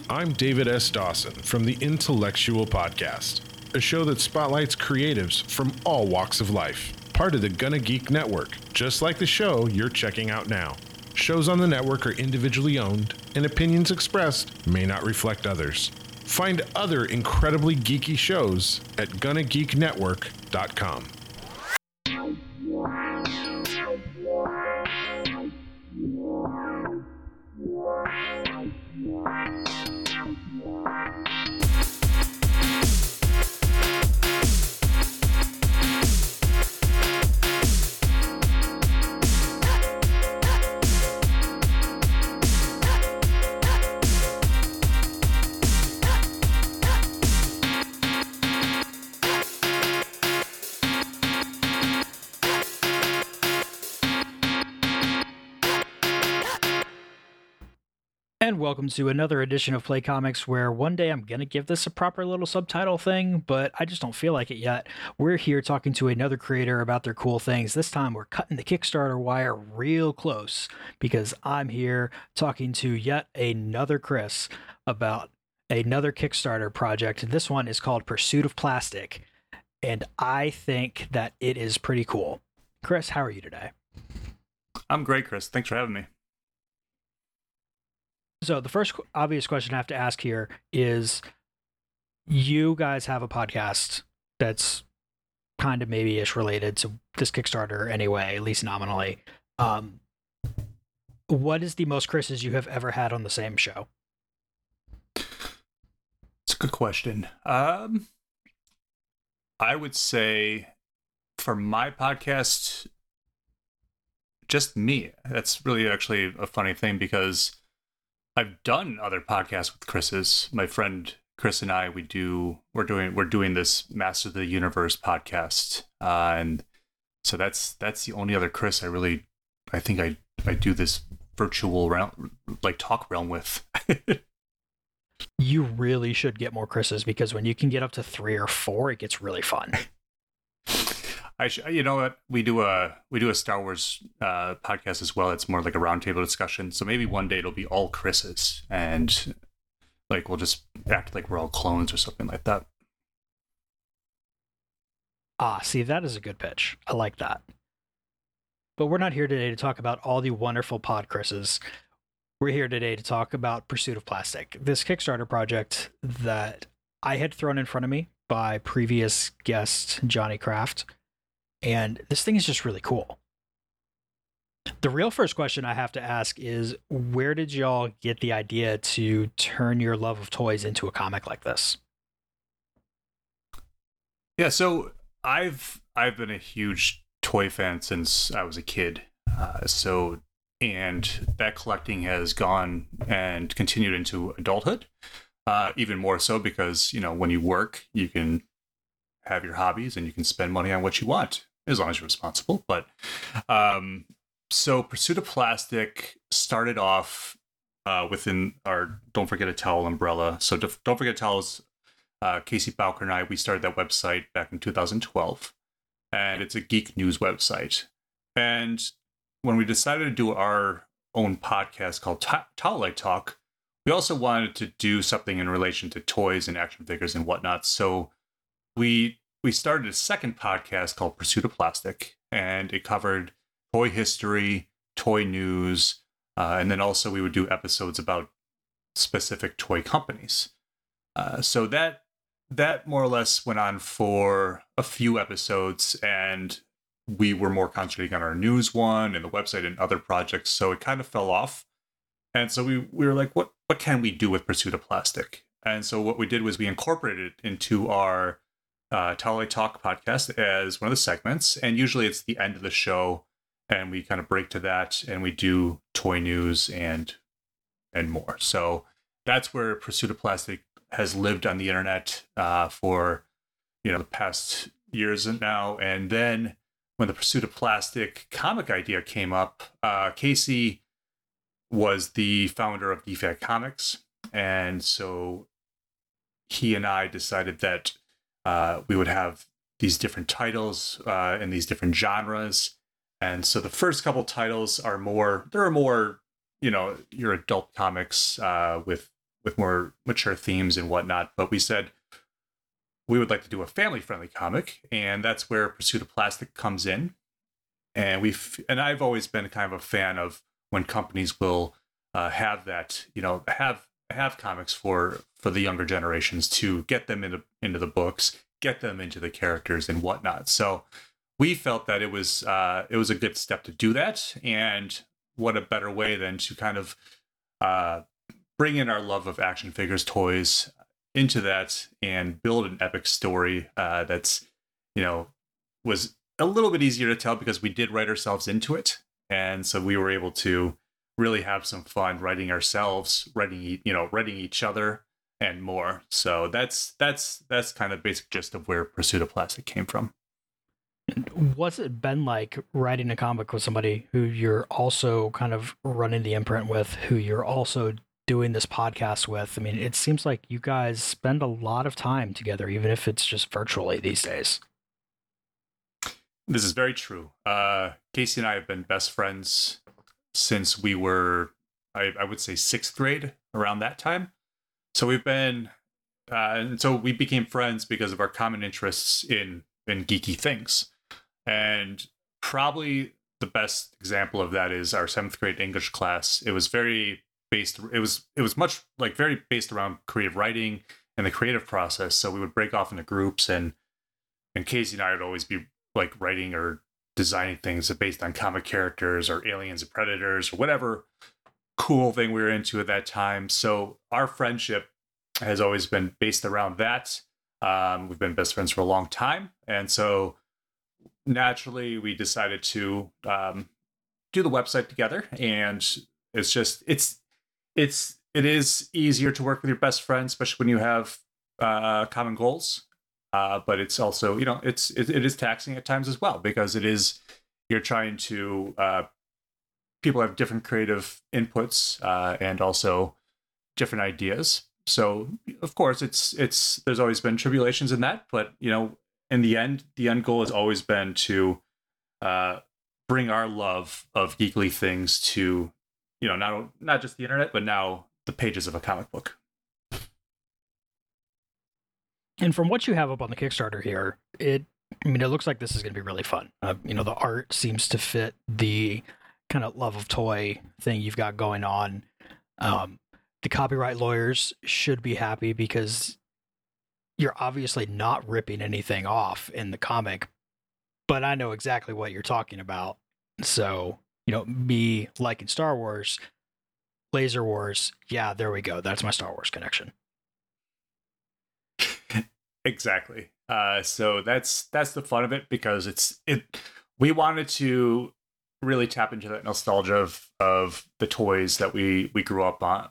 I'm David S. Dawson from the Intellectual Podcast, a show that spotlights creatives from all walks of life, part of the Gonna Geek Network, just like the show you're checking out now. Shows on the network are individually owned, and opinions expressed may not reflect others. Find other incredibly geeky shows at GonnaGeekNetwork.com. And welcome to another edition of Play Comics, where one day I'm going to give this a proper little subtitle thing, but I just don't feel like it yet. We're here talking to another creator about their cool things. This time we're cutting the Kickstarter wire real close, because I'm here talking to yet another Chris about another Kickstarter project. This one is called Pursuit of Plastic, and I think that it is pretty cool. Chris, how are you today? I'm great, Chris. Thanks for having me. So the first obvious question I have to ask here is, you guys have a podcast that's kind of maybe-ish related to this Kickstarter anyway, at least nominally. What is the most Chris's you have ever had on the same show? It's a good question. I would say for my podcast, just me. That's really actually a funny thing, because I've done other podcasts with Chris's. My friend Chris and I, we're doing this Master of the Universe podcast, and so that's the only other Chris I think I do this virtual talk realm with. You really should get more Chris's, because when you can get up to 3 or 4, it gets really fun. You know what? We do a Star Wars podcast as well. It's more like a roundtable discussion. So maybe one day it'll be all Chris's, and we'll just act like we're all clones or something like that. See, that is a good pitch. I like that. But we're not here today to talk about all the wonderful pod Chris's. We're here today to talk about Pursuit of Plastic, this Kickstarter project that I had thrown in front of me by previous guest Johnny Kraft. And this thing is just really cool. The real first question I have to ask is, where did y'all get the idea to turn your love of toys into a comic like this? Yeah, so I've been a huge toy fan since I was a kid. And that collecting has gone and continued into adulthood. Even more so because, when you work, you can have your hobbies and you can spend money on what you want, as long as you're responsible. But so Pursuit of Plastic started off within our Don't Forget a Towel umbrella. So Don't Forget a Towel is Casey Bowker and I. We started that website back in 2012, and it's a geek news website. And when we decided to do our own podcast called Towel Light Talk, we also wanted to do something in relation to toys and action figures and whatnot. So we started a second podcast called Pursuit of Plastic, and it covered toy history, toy news, and then also we would do episodes about specific toy companies. So that more or less went on for a few episodes, and we were more concentrating on our news one and the website and other projects, so it kind of fell off. And so we were like, what can we do with Pursuit of Plastic? And so what we did was we incorporated it into our Towel Light Talk podcast as one of the segments, and usually it's the end of the show, and we kind of break to that, and we do toy news and more. So that's where Pursuit of Plastic has lived on the internet for the past years now. And then when the Pursuit of Plastic comic idea came up, Casey was the founder of DFAT Comics, and so he and I decided that we would have these different titles in these different genres. And so the first couple titles are more your adult comics with with more mature themes and whatnot. But we said we would like to do a family-friendly comic, and that's where Pursuit of Plastic comes in. And I've always been kind of a fan of when companies will have that, have comics for the younger generations to get them into the books, get them into the characters and whatnot. So we felt that it was a good step to do that, and what a better way than to kind of bring in our love of action figures, toys into that, and build an epic story that's was a little bit easier to tell because we did write ourselves into it, and so we were able to really have some fun writing ourselves, writing each other, and more. So that's kind of basic gist of where Pursuit of Plastic came from. What's it been like writing a comic with somebody who you're also kind of running the imprint with, who you're also doing this podcast with? I mean, it seems like you guys spend a lot of time together, even if it's just virtually these days. This is very true. Casey and I have been best friends since we were, I would say, 6th grade, around that time. So we've been, and so we became friends because of our common interests in geeky things. And probably the best example of that is our 7th grade English class. It was very based, it was much like very based around creative writing and the creative process. So we would break off into groups, and Casey and I would always be like writing or designing things based on comic characters or aliens and predators or whatever cool thing we were into at that time. So our friendship has always been based around that. We've been best friends for a long time, and so naturally we decided to do the website together. And it is easier to work with your best friend, especially when you have common goals. But it's also, it is taxing at times as well, because you're trying to, people have different creative inputs and also different ideas. So of course there's always been tribulations in that, but in the end goal has always been to bring our love of geekly things to, not just the internet, but now the pages of a comic book. And from what you have up on the Kickstarter here, it looks like this is going to be really fun. The art seems to fit the kind of love of toy thing you've got going on. The copyright lawyers should be happy because you're obviously not ripping anything off in the comic, but I know exactly what you're talking about. So, me liking Star Wars, Laser Wars, yeah, there we go. That's my Star Wars connection. Exactly. So that's the fun of it, because we wanted to really tap into that nostalgia of the toys that we grew up on,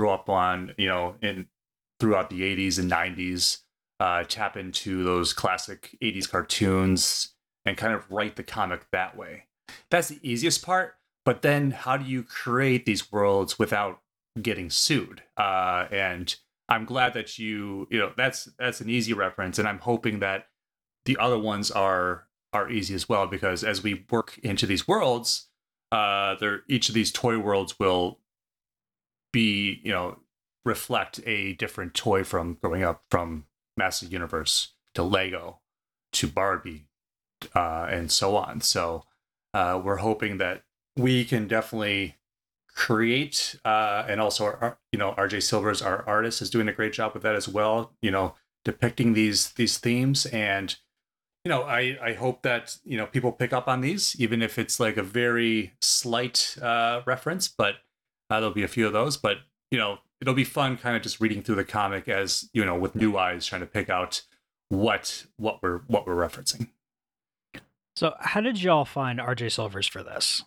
throughout the 80s and 90s, tap into those classic 80s cartoons and kind of write the comic that way. That's the easiest part, but then how do you create these worlds without getting sued? And I'm glad that that's an easy reference, and I'm hoping that the other ones are easy as well, because as we work into these worlds, each of these toy worlds will be, reflect a different toy from growing up, from Master Universe to Lego to Barbie, and so on. So we're hoping that we can definitely create, and also RJ Silvers, our artist, is doing a great job with that as well, depicting these themes. And I hope that people pick up on these, even if it's like a very slight reference, but there'll be a few of those. But it'll be fun kind of just reading through the comic as with new eyes, trying to pick out what we're referencing. So how did y'all find RJ Silvers for this?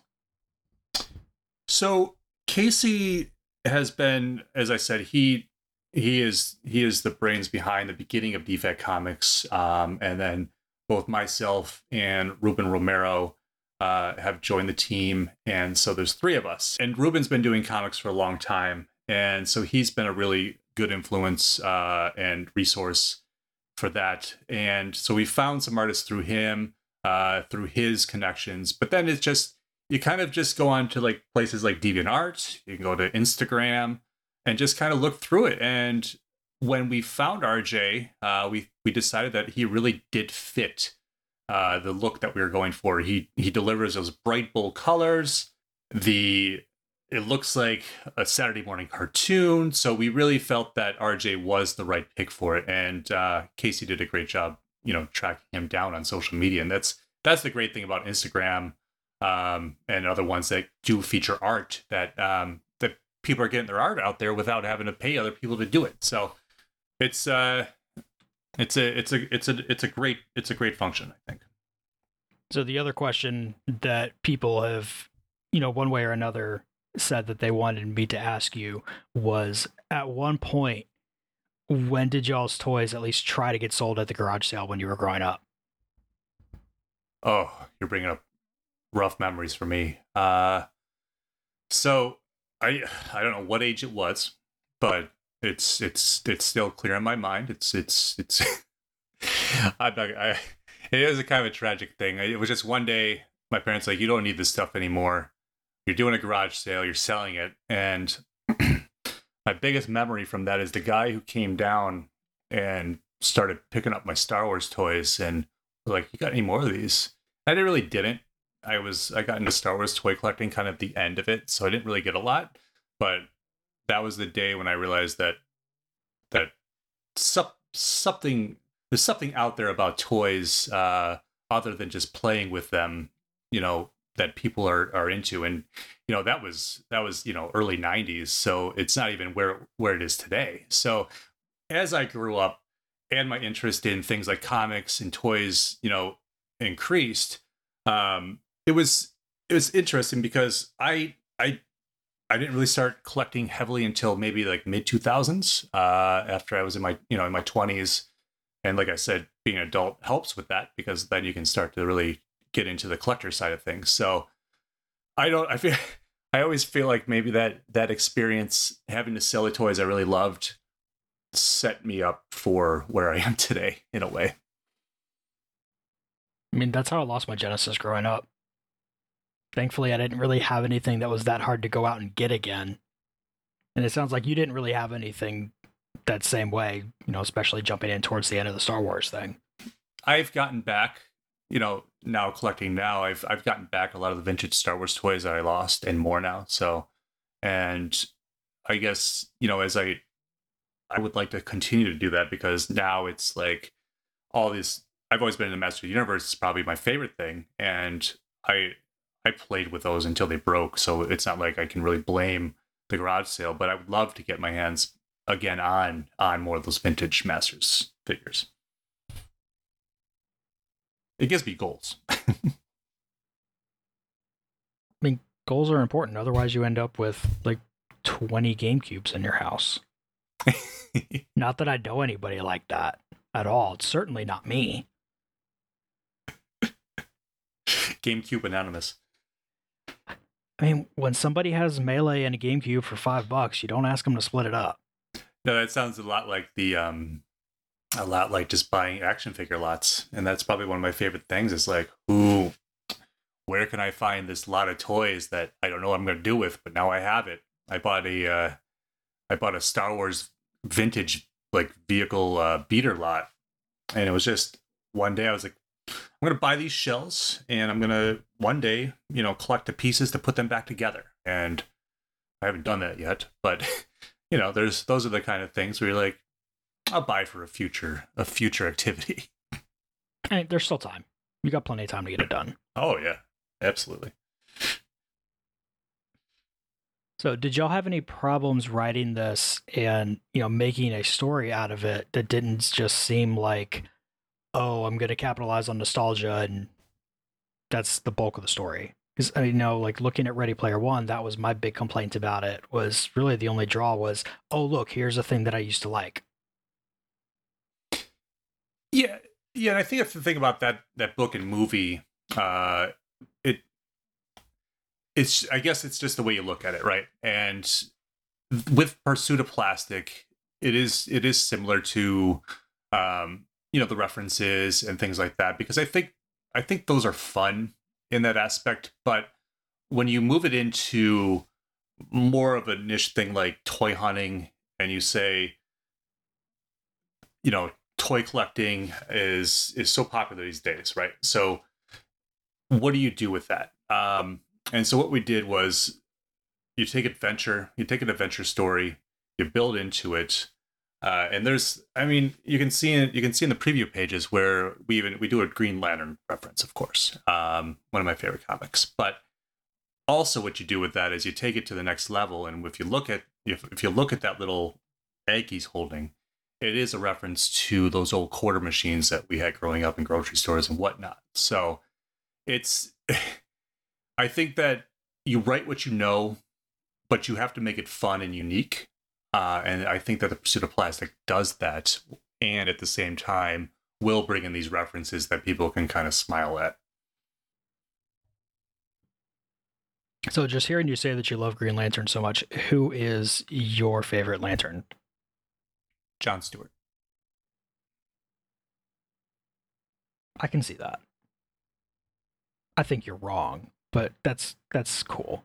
So Casey has been, as I said, he is the brains behind the beginning of Defect Comics, and then both myself and Ruben Romero have joined the team, and so there's 3 of us. And Ruben's been doing comics for a long time, and so he's been a really good influence and resource for that. And so we found some artists through him, through his connections. But then it's just, you kind of just go on to like places like DeviantArt. You can go to Instagram, and just kind of looked through it. And when we found RJ, we decided that he really did fit the look that we were going for. He delivers those bright, bold colors. It looks like a Saturday morning cartoon. So we really felt that RJ was the right pick for it. And Casey did a great job, tracking him down on social media. And that's the great thing about Instagram and other ones that do feature art, that that people are getting their art out there without having to pay other people to do it. So it's a great function, I think. So the other question that people have, one way or another said that they wanted me to ask you was, at one point, when did y'all's toys at least try to get sold at the garage sale when you were growing up? Oh, you're bringing up rough memories for me. So I don't know what age it was, but it's still clear in my mind. It's it is a kind of a tragic thing. It was just one day, my parents like, you don't need this stuff anymore. You're doing a garage sale, you're selling it. And my biggest memory from that is the guy who came down and started picking up my Star Wars toys and was like, you got any more of these? I didn't. I got into Star Wars toy collecting kind of at the end of it, so I didn't really get a lot. But that was the day when I realized that something there's something out there about toys other than just playing with them, that people are into. And that was early 90s, so it's not even where it is today. So as I grew up and my interest in things like comics and toys increased, it was interesting because I didn't really start collecting heavily until maybe like mid 2000s, after I was in my in my 20s. And like I said, being an adult helps with that, because then you can start to really get into the collector side of things. So I always feel like maybe that experience, having to sell the toys I really loved, set me up for where I am today in a way. I mean, that's how I lost my Genesis growing up. Thankfully, I didn't really have anything that was that hard to go out and get again. And it sounds like you didn't really have anything that same way, especially jumping in towards the end of the Star Wars thing. I've gotten back, now collecting now, I've gotten back a lot of the vintage Star Wars toys that I lost and more now. So, and I guess, as I would like to continue to do that, because now it's like all these, I've always been in the Master of the Universe. It's probably my favorite thing. And I played with those until they broke. So it's not like I can really blame the garage sale, but I would love to get my hands again on more of those vintage Masters figures. It gives me goals. I mean, goals are important. Otherwise, you end up with like 20 GameCubes in your house. Not that I know anybody like that at all. It's certainly not me. GameCube Anonymous. I mean, when somebody has Melee and a GameCube for $5, you don't ask them to split it up. No, that sounds a lot like just buying action figure lots. And that's probably one of my favorite things. Is like, ooh, where can I find this lot of toys that I don't know what I'm going to do with, but now I have it. I bought a Star Wars vintage like vehicle beater lot, and it was just one day I was like, I'm going to buy these shells, and I'm going to one day, collect the pieces to put them back together. And I haven't done that yet, but those are the kind of things where you're like, I'll buy for a future activity. And there's still time. You got plenty of time to get it done. Oh yeah, absolutely. So did y'all have any problems writing this and, making a story out of it that didn't just seem like, oh, I'm going to capitalize on nostalgia and that's the bulk of the story? Because, like looking at Ready Player One, that was my big complaint about it, was really the only draw was, oh, look, here's a thing that I used to like. Yeah. And I think if you think about that book and movie, it's I guess it's just the way you look at it, right? And with Pursuit of Plastic, it is similar to the references and things like that, because I think those are fun in that aspect. But when you move it into more of a niche thing like toy hunting, and you say, toy collecting is so popular these days, right? So what do you do with that? And so what we did was you take an adventure story, you build into it, and you can see in the preview pages where we do a Green Lantern reference, of course, one of my favorite comics. But also, what you do with that is you take it to the next level, and if you look at that little egg he's holding, it is a reference to those old quarter machines that we had growing up in grocery stores and whatnot. So it's, I think that you write what you know, but you have to make it fun and unique. And I think that the Pursuit of Plastic does that, and at the same time will bring in these references that people can kind of smile at. So just hearing you say that you love Green Lantern so much, who is your favorite Lantern? John Stewart. I can see that. I think you're wrong, but that's cool.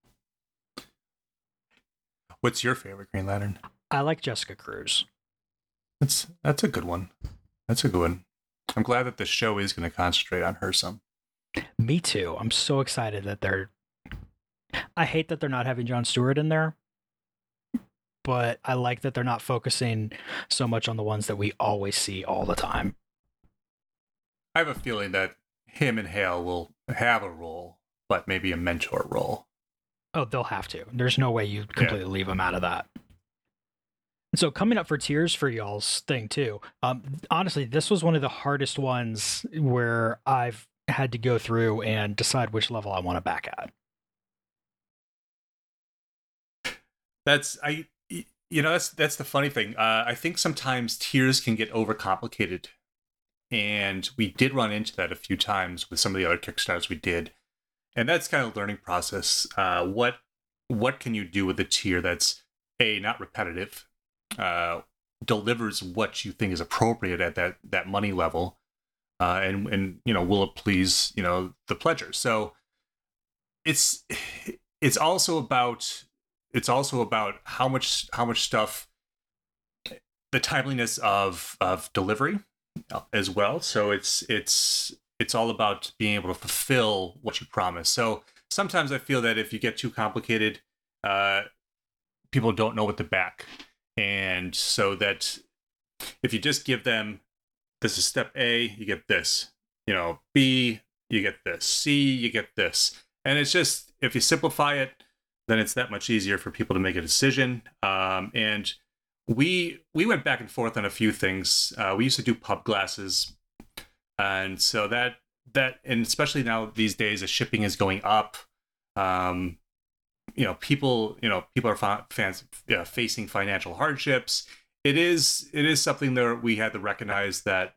What's your favorite Green Lantern? I like Jessica Cruz. That's a good one. That's a good one. I'm glad that the show is going to concentrate on her some. Me too. I'm so excited that I hate that they're not having John Stewart in there, but I like that they're not focusing so much on the ones that we always see all the time. I have a feeling that him and Hale will have a role, but maybe a mentor role. Oh, they'll have to. There's no way you completely leave them out of that. So coming up for tiers for y'all's thing too. Honestly, this was one of the hardest ones where I've had to go through and decide which level I want to back at. That's the funny thing. I think sometimes tiers can get overcomplicated, and we did run into that a few times with some of the other Kickstarters we did, and that's kind of a learning process. What can you do with a tier that's not repetitive, delivers what you think is appropriate at that money level, and will it please the pledgers? So it's also about how much stuff, the timeliness of delivery as well. So it's all about being able to fulfill what you promise. So sometimes I feel that if you get too complicated, people don't know what to back. And so that if you just give them, this is step A, you get this, B, you get this, C, you get this. And it's just, if you simplify it, then it's that much easier for people to make a decision. And we went back and forth on a few things. We used to do pub glasses. And so that, and especially now these days, as shipping is going up, people are facing financial hardships. It is something that we had to recognize that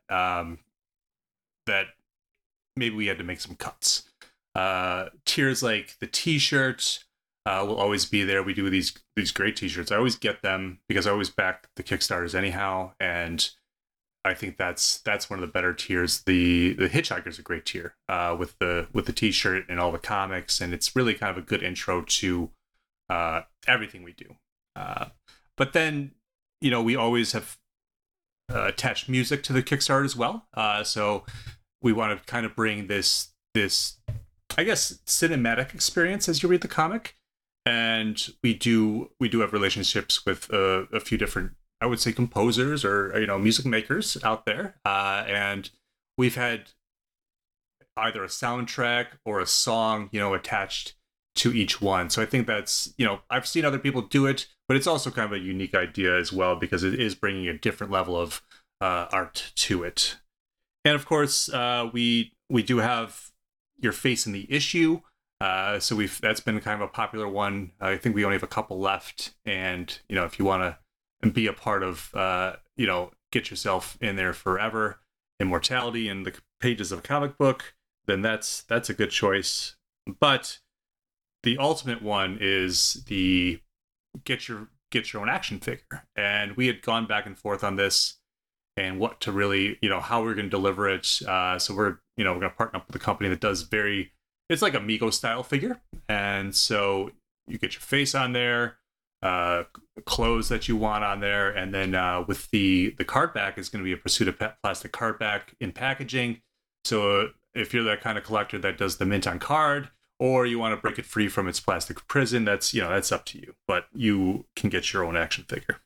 maybe we had to make some cuts. Tiers like the T-shirt will always be there. We do these great T-shirts. I always get them because I always back the Kickstarters anyhow, and I think that's one of the better tiers. The Hitchhiker's a great tier with the T-shirt and all the comics, and it's really kind of a good intro to everything we do. But then we always have attached music to the Kickstarter as well. So we want to kind of bring this I guess cinematic experience as you read the comic, and we do have relationships with a few different, I would say, composers or music makers out there, and we've had either a soundtrack or a song attached to each one. So I think that's I've seen other people do it, but it's also kind of a unique idea as well because it is bringing a different level of art to it. And of course, we do have your face in the issue. So that's been kind of a popular one. I think we only have a couple left, and if you want to be a part of get yourself in there forever, immortality in the pages of a comic book, then that's a good choice. But the ultimate one is the get your own action figure, and we had gone back and forth on this and what to really how we're going to deliver it. So we're going to partner up with a company that does it's like Amigo style figure, and so you get your face on there, clothes that you want on there, and then with the card back is going to be a Pursuit of Plastic card back in packaging. So if you're that kind of collector that does the mint on card, or you want to break it free from its plastic prison, that's up to you. But you can get your own action figure.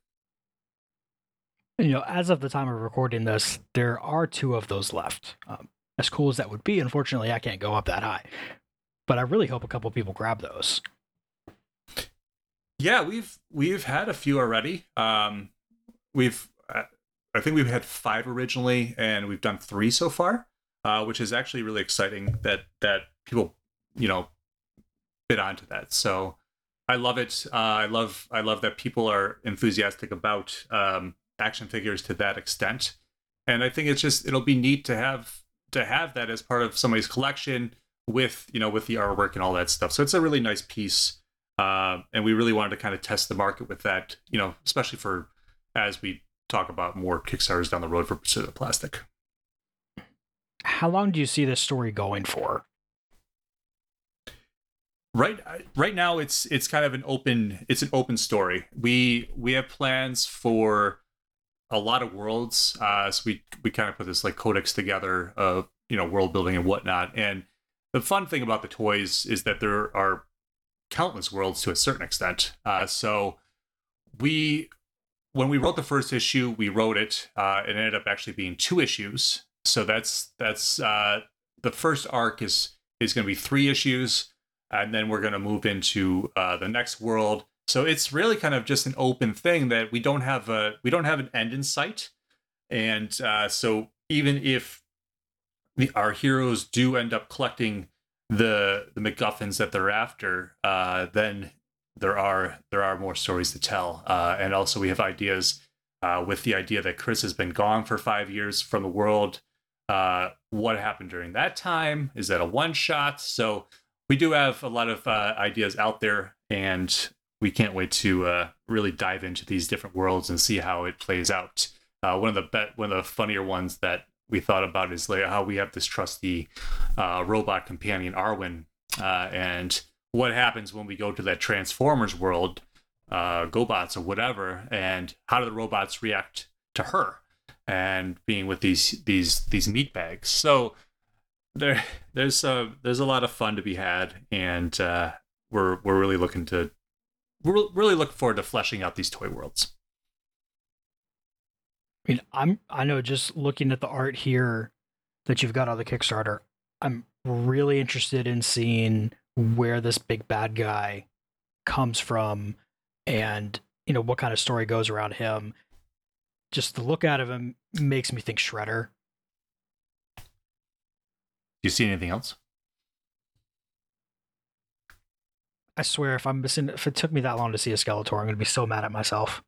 As of the time of recording this, there are 2 of those left. As cool as that would be, unfortunately, I can't go up that high. But I really hope a couple people grab those. Yeah, we've had a few already. I think we've had 5 originally, and we've done 3 so far, which is actually really exciting that people bid onto that. So I love it. I love that people are enthusiastic about action figures to that extent, and I think it'll be neat to have that as part of somebody's collection with the artwork and all that stuff. So it's a really nice piece. And we really wanted to kind of test the market with that, especially for as we talk about more Kickstarters down the road for Pursuit of Plastic. How long do you see this story going for? Right now, it's kind of an open story. We have plans for a lot of worlds. So we kind of put this like codex together of world building and whatnot. And the fun thing about the toys is that there are countless worlds to a certain extent. So when we wrote the first issue, we wrote it. It ended up actually being 2 issues. So that's the first arc is going to be 3 issues, and then we're going to move into the next world. So it's really kind of just an open thing that we don't have an end in sight. And so even if our heroes do end up collecting the MacGuffins that they're after, then there are more stories to tell. And also we have ideas with the idea that Chris has been gone for 5 years from the world. What happened during that time? Is that a one-shot? So we do have a lot of ideas out there, and we can't wait to really dive into these different worlds and see how it plays out. One of the funnier ones that we thought about is like how we have this trusty robot companion Arwen, and what happens when we go to that Transformers world, GoBots or whatever, and how do the robots react to her and being with these meat bags. So there's a lot of fun to be had, and we're really looking forward to fleshing out these toy worlds. I mean, I know just looking at the art here that you've got on the Kickstarter, I'm really interested in seeing where this big bad guy comes from, and what kind of story goes around him. Just the look out of him makes me think Shredder. Do you see anything else? I swear, if it took me that long to see a Skeletor, I'm going to be so mad at myself.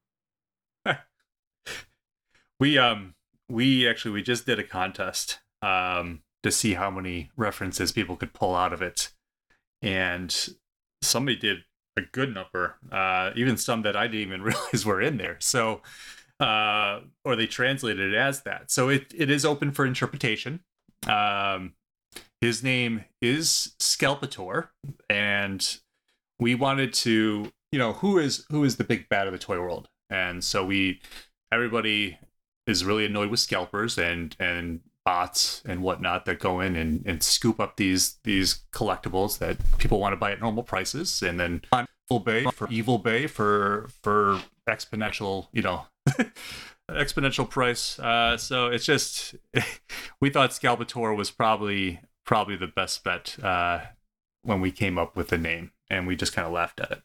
We just did a contest to see how many references people could pull out of it, and somebody did a good number, even some that I didn't even realize were in there. So, or they translated it as that. So it is open for interpretation. His name is Skelpator, and we wanted to, who is the big bad of the toy world, and so everybody is really annoyed with scalpers and bots and whatnot that go in and scoop up these collectibles that people want to buy at normal prices, and then on Evil Bay for exponential, exponential price. So it's just, we thought Skelpator was probably the best bet when we came up with the name, and we just kind of laughed at it.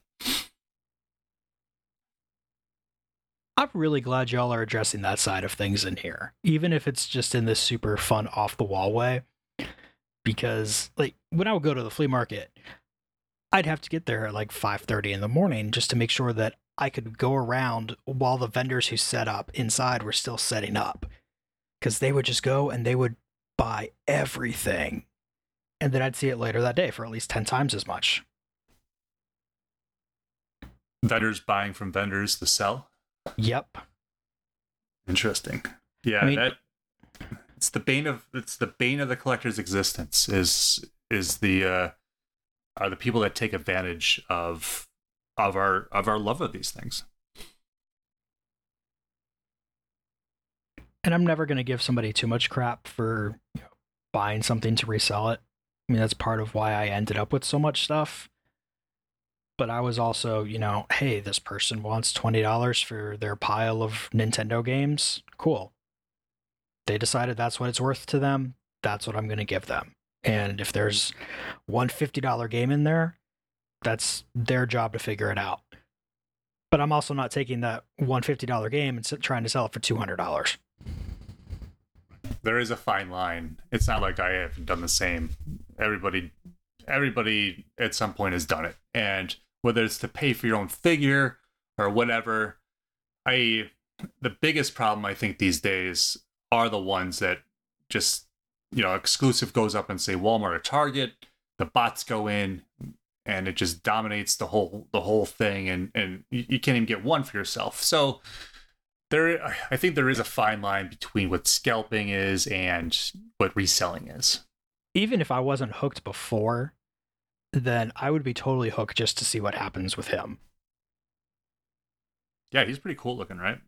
I'm really glad y'all are addressing that side of things in here, even if it's just in this super fun off the wall way. Because like when I would go to the flea market, I'd have to get there at like 5:30 in the morning just to make sure that I could go around while the vendors who set up inside were still setting up. Because they would just go and they would buy everything. And then I'd see it later that day for at least 10 times as much. Vendors buying from vendors to sell? Yep. Interesting. Yeah, I mean, it's the bane of the collector's existence are the people that take advantage of our love of these things. And I'm never going to give somebody too much crap for buying something to resell it. I mean, that's part of why I ended up with so much stuff. But I was also, hey, this person wants $20 for their pile of Nintendo games. Cool. They decided that's what it's worth to them. That's what I'm going to give them. And if there's one $50 game in there, that's their job to figure it out. But I'm also not taking that one $50 game and trying to sell it for $200. There is a fine line. It's not like I haven't done the same. Everybody at some point has done it. And whether it's to pay for your own figure or whatever, the biggest problem I think these days are the ones that just, exclusive goes up and say Walmart or Target, the bots go in and it just dominates the whole thing, and you can't even get one for yourself. So I think there is a fine line between what scalping is and what reselling is. Even if I wasn't hooked before, then I would be totally hooked just to see what happens with him. Yeah, he's pretty cool looking, right?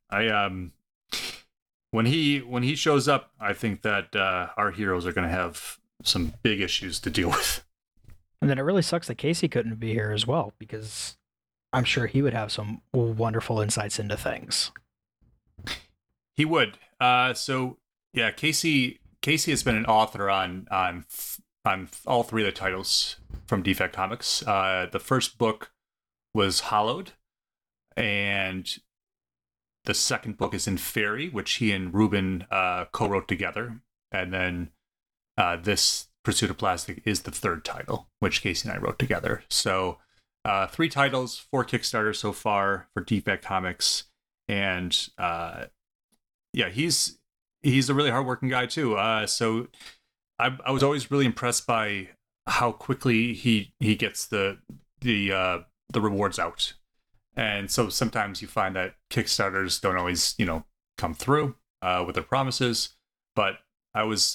When he shows up, I think that our heroes are going to have some big issues to deal with. And then it really sucks that Casey couldn't be here as well, because I'm sure he would have some wonderful insights into things. He would. So yeah, Casey has been an author on all three of the titles from Defect Comics. The first book was Hollowed, and the second book is in Fairy, which he and Ruben co-wrote together. And then this Pursuit of Plastic is the third title, which Casey and I wrote together. So 3 titles, 4 Kickstarters so far for Defect Comics. And yeah, he's a really hardworking guy too. So I was always really impressed by how quickly he gets the rewards out. And so sometimes you find that Kickstarters don't always, come through with their promises. But I was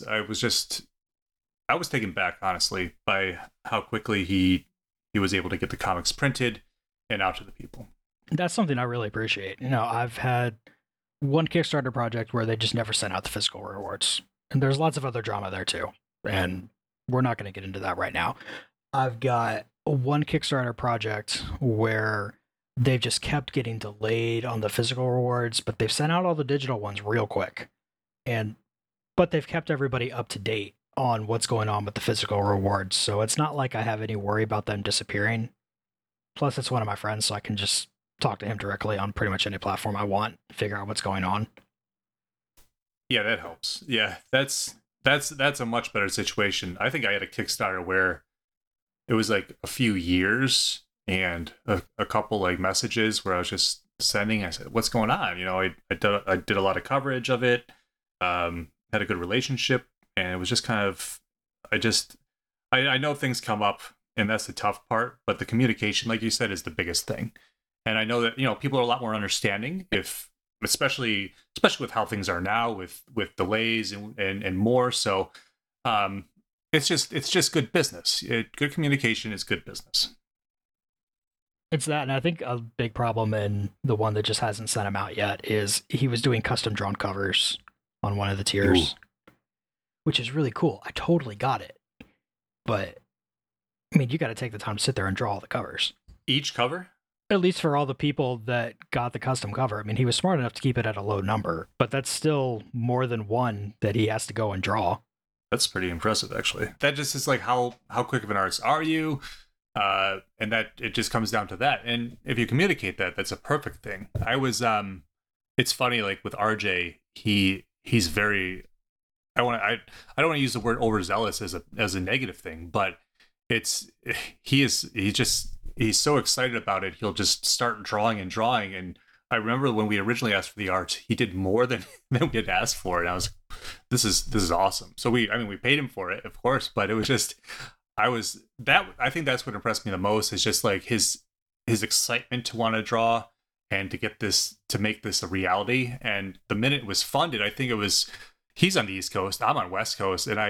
taken back, honestly, by how quickly he was able to get the comics printed and out to the people. That's something I really appreciate. I've had one Kickstarter project where they just never sent out the physical rewards. And there's lots of other drama there too. And we're not going to get into that right now. I've got one Kickstarter project where they've just kept getting delayed on the physical rewards, but they've sent out all the digital ones real quick. But they've kept everybody up to date on what's going on with the physical rewards. So it's not like I have any worry about them disappearing. Plus, it's one of my friends, so I can just talk to him directly on pretty much any platform I want, figure out what's going on. Yeah, that helps. Yeah, that's a much better situation. I think I had a Kickstarter where it was like a few years and a couple like messages where I was just sending. I said, "What's going on?" I did a lot of coverage of it. Had a good relationship, and it was just kind of I know things come up, and that's the tough part. But the communication, like you said, is the biggest thing. And I know that people are a lot more understanding, especially with how things are now with delays and more. So it's just good business. Good communication is good business. It's that, and I think a big problem in the one that just hasn't sent him out yet is he was doing custom drawn covers on one of the tiers, which is really cool. I totally got it, but I mean, you got to take the time to sit there and draw all the covers. Each cover? At least for all the people that got the custom cover. I mean, he was smart enough to keep it at a low number, but that's still more than one that he has to go and draw. That's pretty impressive, actually. That just is like how quick of an artist are you? And that it just comes down to that. And if you communicate that, that's a perfect thing. It's funny, like with RJ, he's very, I don't want to use the word overzealous as a negative thing, but he's so excited about it. He'll just start drawing. And I remember when we originally asked for the art, he did more than we had asked for. And I was, this is awesome. So we paid him for it, of course, but it was just, I think that's what impressed me the most is just like his excitement to want to draw and to make this a reality. And the minute it was funded, I think he's on the East Coast, I'm on West Coast. And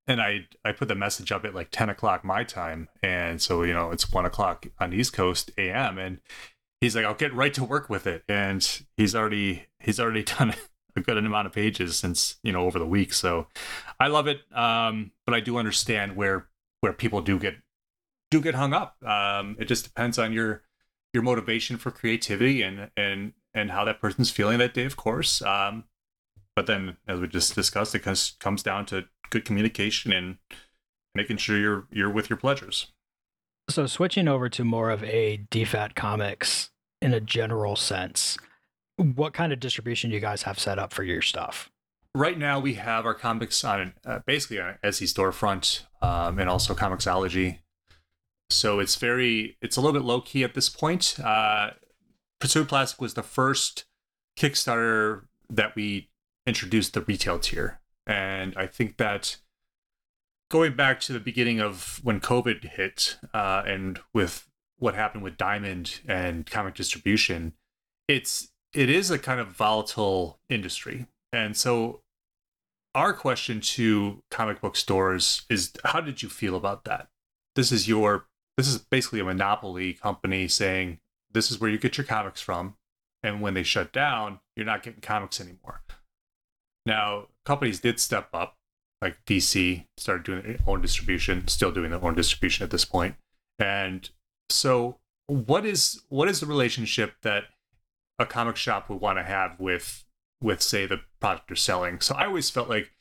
I put the message up at like 10 o'clock my time, and so it's 1 o'clock on the East Coast AM, and he's like, I'll get right to work with it, and he's already done a good amount of pages since over the week. So I love it, but I do understand where people do get hung up. It just depends on your motivation for creativity and how that person's feeling that day, of course. But then, as we just discussed, it comes down to good communication and making sure you're with your pleasures. So switching over to more of a DFAT Comics in a general sense, what kind of distribution do you guys have set up for your stuff? Right now, we have our comics on basically on an Etsy storefront, and also Comixology. So it's a little bit low key at this point. Pursuit Plastic was the first Kickstarter that we introduced the retail tier, and I think that going back to the beginning of when COVID hit, and with what happened with Diamond and comic distribution, it is a kind of volatile industry. And so our question to comic book stores is, how did you feel about that? This is basically a monopoly company saying this is where you get your comics from, and when they shut down, you're not getting comics anymore. Now, companies did step up, like DC started doing their own distribution, still doing their own distribution at this point. And so what is the relationship that a comic shop would want to have with say the product they're selling? So I always felt like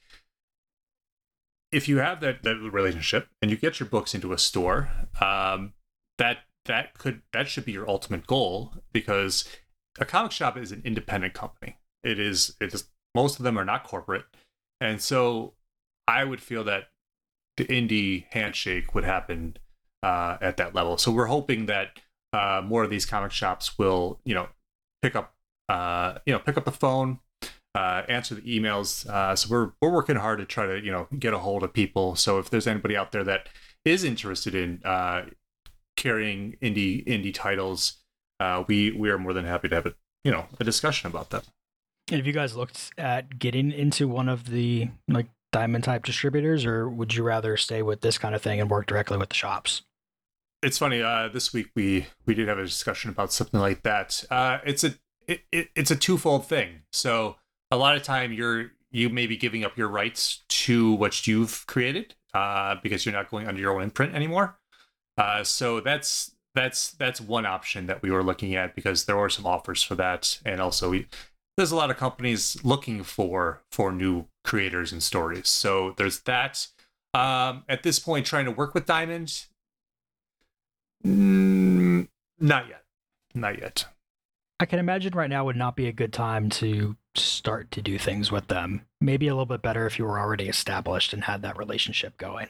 if you have that relationship and you get your books into a store, that should be your ultimate goal, because a comic shop is an independent company. It is most of them are not corporate. And so I would feel that the indie handshake would happen at that level. So we're hoping that more of these comic shops will, pick up the phone, answer the emails. So we're working hard to try to, get a hold of people. So if there's anybody out there that is interested in carrying indie titles, we are more than happy to have a discussion about that. And have you guys looked at getting into one of the Diamond type distributors, or would you rather stay with this kind of thing and work directly with the shops? It's funny. This week we did have a discussion about something like that. It's a twofold thing. So a lot of time you may be giving up your rights to what you've created because you're not going under your own imprint anymore. So that's one option that we were looking at, because there were some offers for that, and also there's a lot of companies looking for new creators and stories. So there's that. At this point, trying to work with Diamond, not yet. I can imagine right now would not be a good time to start to do things with them. Maybe a little bit better if you were already established and had that relationship going.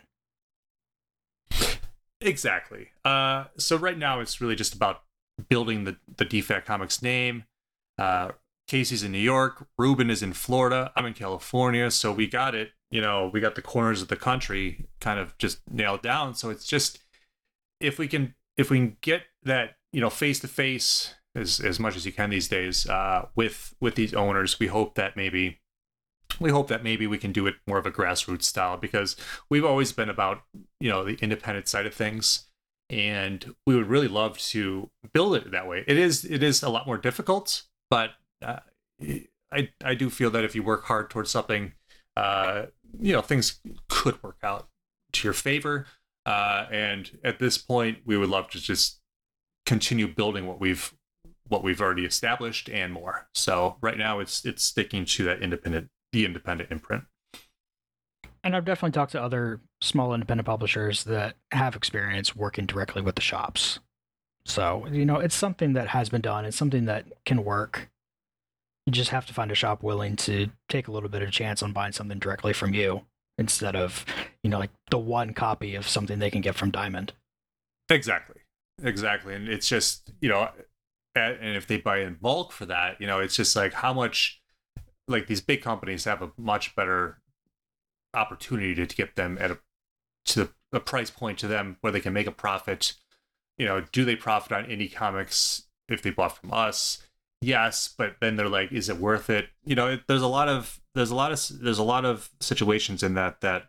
Exactly. So right now it's really just about building the DFAT Comics name. Casey's in New York, Ruben is in Florida, I'm in California, so we got it. We got the corners of the country kind of just nailed down. So it's just if we can get that face to face as much as you can these days with these owners, we hope that maybe we can do it more of a grassroots style, because we've always been about the independent side of things, and we would really love to build it that way. It is a lot more difficult, but I do feel that if you work hard towards something, things could work out to your favor. And at this point, we would love to just continue building what we've already established and more. So right now, it's sticking to the independent imprint. And I've definitely talked to other small independent publishers that have experience working directly with the shops. So it's something that has been done. It's something that can work. You just have to find a shop willing to take a little bit of a chance on buying something directly from you, instead of, the one copy of something they can get from Diamond. Exactly. And it's just, and if they buy in bulk for that, it's just like how much, these big companies have a much better opportunity to get them to a price point to them where they can make a profit. Do they profit on indie comics if they bought from us? Yes, but then they're like, is it worth it? There's a lot of situations in that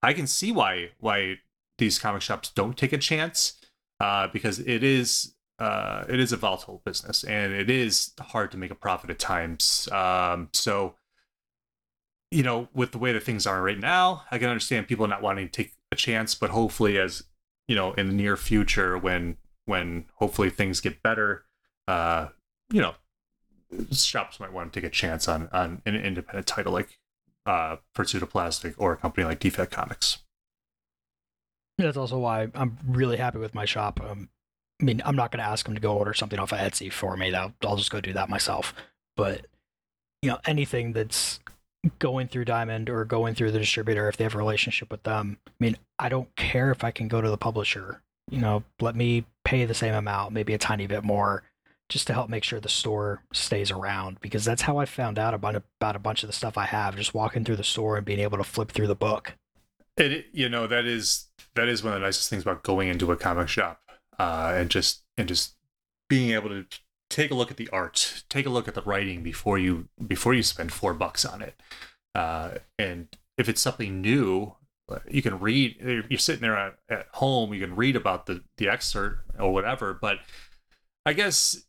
I can see why these comic shops don't take a chance, because it is a volatile business and it is hard to make a profit at times. So, with the way that things are right now, I can understand people not wanting to take a chance, but hopefully, as in the near future, when hopefully things get better, shops might want to take a chance on an independent title like Pursuit of Plastic or a company like Defect Comics. That's also why I'm really happy with my shop. I mean, I'm not going to ask them to go order something off of Etsy for me. I'll just go do that myself. But, anything that's going through Diamond or going through the distributor, if they have a relationship with them, I mean, I don't care if I can go to the publisher. Let me pay the same amount, maybe a tiny bit more, just to help make sure the store stays around, because that's how I found out about a bunch of the stuff I have, just walking through the store and being able to flip through the book. That is one of the nicest things about going into a comic shop, and just being able to take a look at the art, take a look at the writing before you spend $4 on it. And if it's something new, you can read. You're sitting there at home, you can read about the excerpt or whatever. But I guess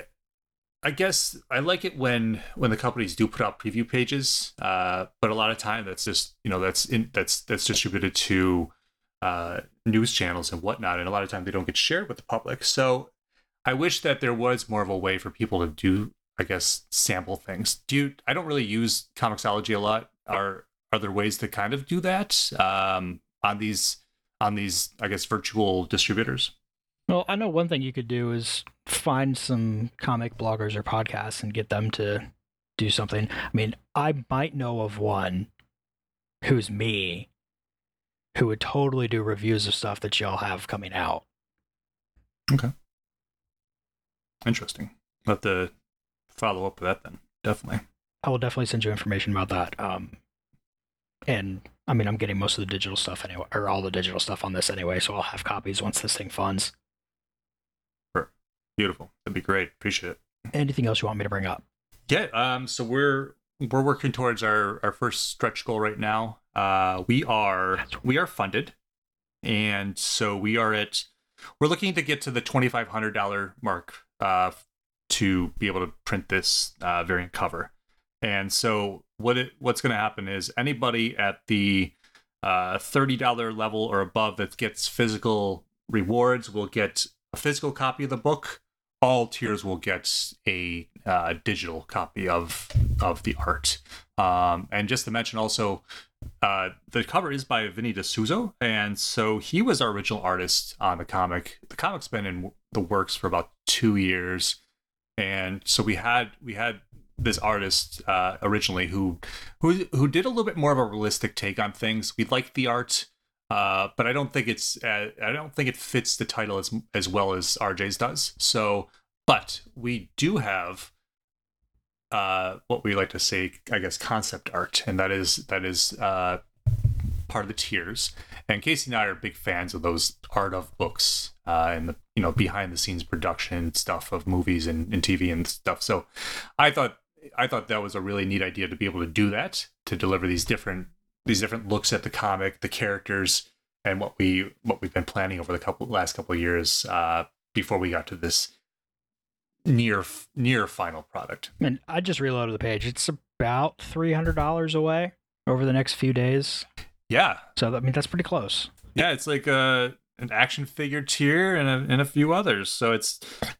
I like it when the companies do put out preview pages, but a lot of time that's just that's distributed to news channels and whatnot, and a lot of time they don't get shared with the public. So I wish that there was more of a way for people to do, I guess, sample things. I don't really use Comixology a lot. Are there ways to kind of do that on these I guess virtual distributors? Well, I know one thing you could do is find some comic bloggers or podcasts and get them to do something. I mean, I might know of one who's me, who would totally do reviews of stuff that y'all have coming out. Okay. Interesting. I'll have to follow up with that then. Definitely. I will definitely send you information about that. And I mean, I'm getting most of the digital stuff anyway, or all the digital stuff on this anyway, so I'll have copies once this thing funds. Beautiful. That'd be great. Appreciate it. Anything else you want me to bring up? Yeah. So we're working towards our first stretch goal right now. We are funded, and so we're looking to get to the $2,500 mark to be able to print this variant cover. And so what's going to happen is anybody at the $30 level or above that gets physical rewards will get a physical copy of the book. All tiers will get a digital copy of the art. And just to mention also, the cover is by Vinny D'Souza, and so he was our original artist on the comic. The comic's been in the works for about 2 years, and so we had this artist originally who did a little bit more of a realistic take on things. We liked the art. But I don't think it fits the title as well as RJ's does. So, but we do have what we like to say, I guess, concept art, and that is part of the tiers. And Casey and I are big fans of those art of books and the behind the scenes production stuff of movies and TV and stuff. So, I thought that was a really neat idea to be able to do that, to deliver these different looks at the comic, the characters, and what we've been planning over the last couple of years before we got to this near final product. And I just reloaded the page. It's about $300 away over the next few days. Yeah. So I mean, that's pretty close. Yeah, it's like an action figure tier and a few others. So it's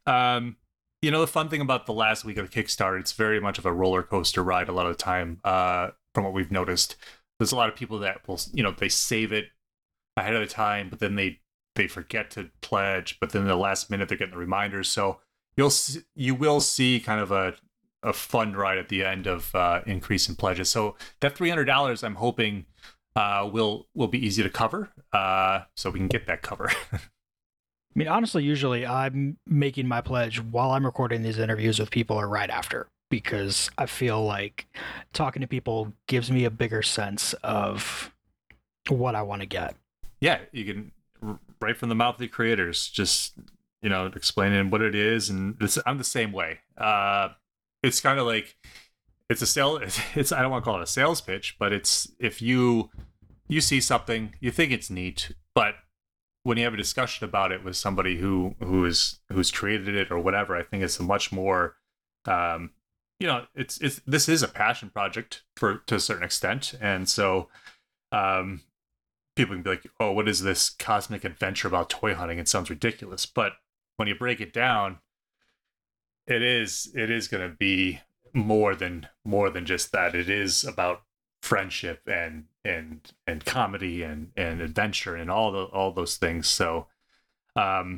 the fun thing about the last week of the Kickstarter, it's very much of a roller coaster ride a lot of the time. From what we've noticed, there's a lot of people that will, they save it ahead of the time, but then they forget to pledge, but then in the last minute they're getting the reminders. So you will see kind of a fun ride at the end of increase in pledges. So that $300, I'm hoping will be easy to cover, so we can get that cover. I mean, honestly, usually I'm making my pledge while I'm recording these interviews with people or right after, because I feel like talking to people gives me a bigger sense of what I want to get. Yeah, you can, right from the mouth of the creators, just, explaining what it is. And I'm the same way. It's kind of like, it's a sale. I don't want to call it a sales pitch, but it's, if you you see something, you think it's neat, but when you have a discussion about it with somebody who's created it or whatever, I think it's a much more, it's this is a passion project to a certain extent, and so people can be like, oh, what is this cosmic adventure about toy hunting? It sounds ridiculous, but when you break it down, it is going to be more than just that. It is about friendship and comedy and adventure and all those things. So the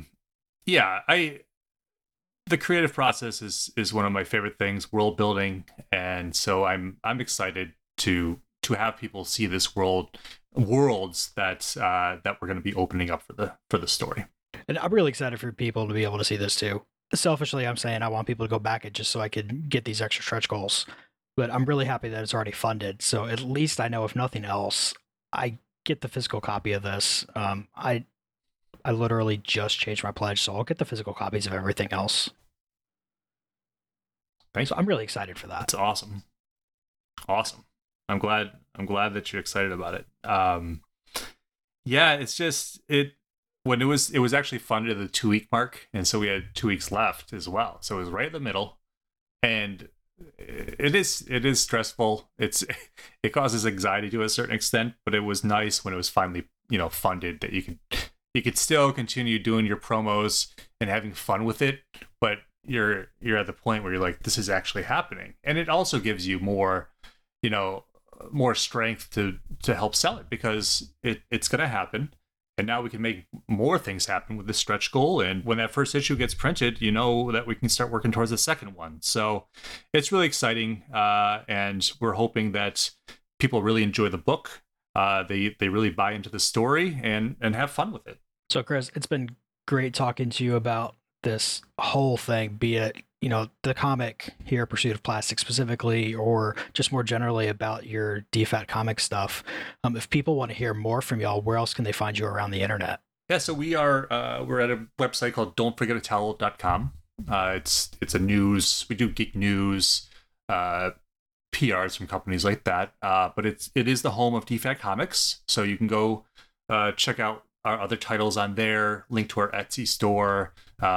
creative process is one of my favorite things, world building, and so I'm excited to have people see this worlds that we're going to be opening up for the story. And I'm really excited for people to be able to see this too. Selfishly, I'm saying I want people to go back it just so I could get these extra stretch goals. But I'm really happy that it's already funded. So at least I know, if nothing else, I get the physical copy of this. I literally just changed my pledge, so I'll get the physical copies of everything else. Thanks. So I'm really excited for that. That's awesome. Awesome. I'm glad that you're excited about it. It's just when it was actually funded at the 2-week mark, and so we had 2 weeks left as well. So it was right in the middle, and it is stressful. It causes anxiety to a certain extent, but it was nice when it was finally funded, that you could still continue doing your promos and having fun with it, but you're at the point where you're like, this is actually happening, and it also gives you more strength to help sell it, because it's going to happen. And now we can make more things happen with this stretch goal. And when that first issue gets printed, that we can start working towards the second one. So it's really exciting. And we're hoping that people really enjoy the book. They really buy into the story and have fun with it. So, Chris, it's been great talking to you about this whole thing, be it, the comic here, Pursuit of Plastic specifically, or just more generally about your DFAT comic stuff. If people want to hear more from y'all, where else can they find you around the internet? Yeah, so we're at a website called don'tforgetatowel.com. It's a news, we do geek news, PRs from companies like that, but it is the home of DFAT Comics, so you can go check out our other titles on there, link to our Etsy store,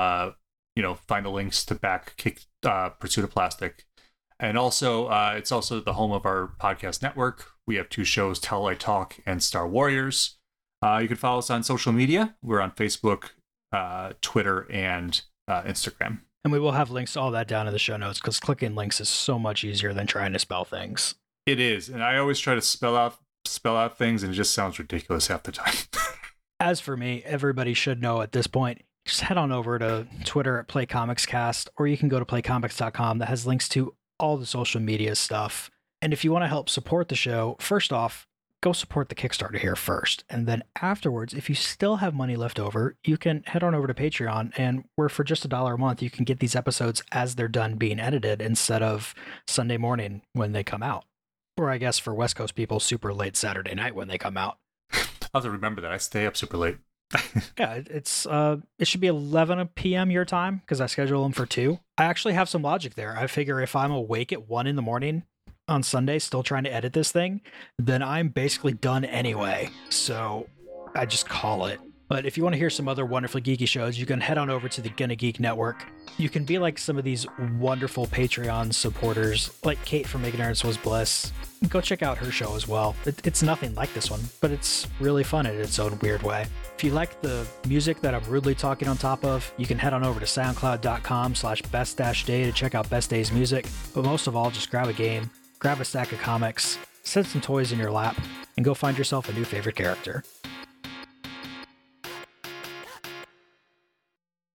find the links to back Pursuit of Plastic. And also, it's also the home of our podcast network. We have 2 shows, Tell I Talk and Star Warriors. You can follow us on social media. We're on Facebook, Twitter, and Instagram. And we will have links to all that down in the show notes, because clicking links is so much easier than trying to spell things. It is. And I always try to spell out things, and it just sounds ridiculous half the time. As for me, everybody should know at this point, just head on over to Twitter at PlayComicsCast, or you can go to playcomics.com. That has links to all the social media stuff. And if you want to help support the show, first off, go support the Kickstarter here first. And then afterwards, if you still have money left over, you can head on over to Patreon, and where for just $1 a month, you can get these episodes as they're done being edited instead of Sunday morning when they come out. Or I guess for West Coast people, super late Saturday night when they come out. I'll have to remember that. I stay up super late. Yeah, it should be 11 p.m. your time, because I schedule them for 2. I actually have some logic there. I figure if I'm awake at 1 a.m. on Sunday still trying to edit this thing, then I'm basically done anyway. So I just call it. But if you want to hear some other wonderfully geeky shows, you can head on over to the Gonna Geek Network. You can be like some of these wonderful Patreon supporters, like Kate from Ignorance Was Bliss. Go check out her show as well. It's nothing like this one, but it's really fun in its own weird way. If you like the music that I'm rudely talking on top of, you can head on over to soundcloud.com/best-day to check out Best Day's music. But most of all, just grab a game, grab a stack of comics, set some toys in your lap, and go find yourself a new favorite character.